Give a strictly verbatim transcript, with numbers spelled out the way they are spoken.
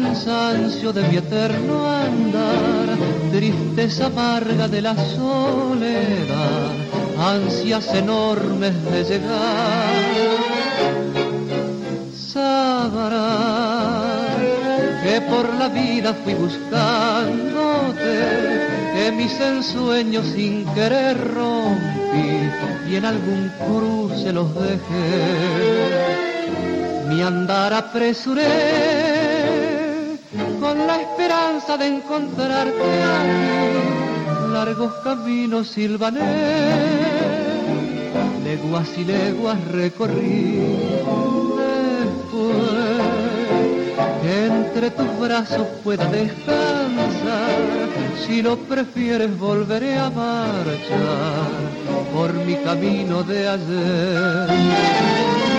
cansancio de mi eterno andar, tristeza amarga de la soledad, ansias enormes de llegar. Sabrás que por la vida fui buscándote, que mis ensueños sin querer rompí y en algún cruce los dejé. Mi andar apresuré con la esperanza de encontrarte aquí, largos caminos silvané, leguas y leguas recorrí. Después que entre tus brazos pueda descansar, si lo prefieres volveré a marchar por mi camino de ayer.